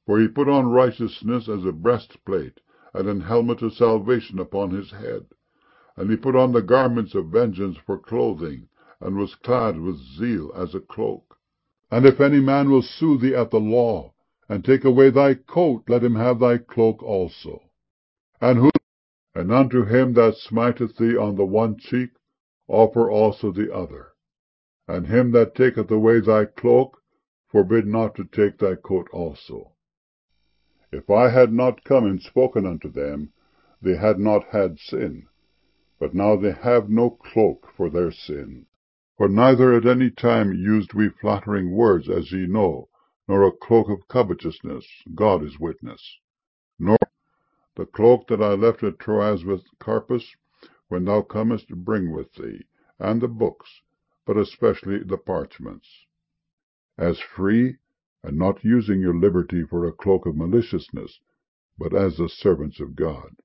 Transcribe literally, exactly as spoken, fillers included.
For he put on righteousness as a breastplate, and an helmet of salvation upon his head. And he put on the garments of vengeance for clothing, and was clad with zeal as a cloak. And if any man will sue thee at the law, and take away thy coat, let him have thy cloak also. And who and unto him that smiteth thee on the one cheek, offer also the other. And him that taketh away thy cloak, forbid not to take thy coat also. If I had not come and spoken unto them, they had not had sin. But now they have no cloak for their sin. For neither at any time used we flattering words, as ye know, nor a cloak of covetousness, God is witness. Nor the cloak that I left at Troas with Carpus, when thou comest, bring with thee, and the books, but especially the parchments. As free, and not using your liberty for a cloak of maliciousness, but as the servants of God.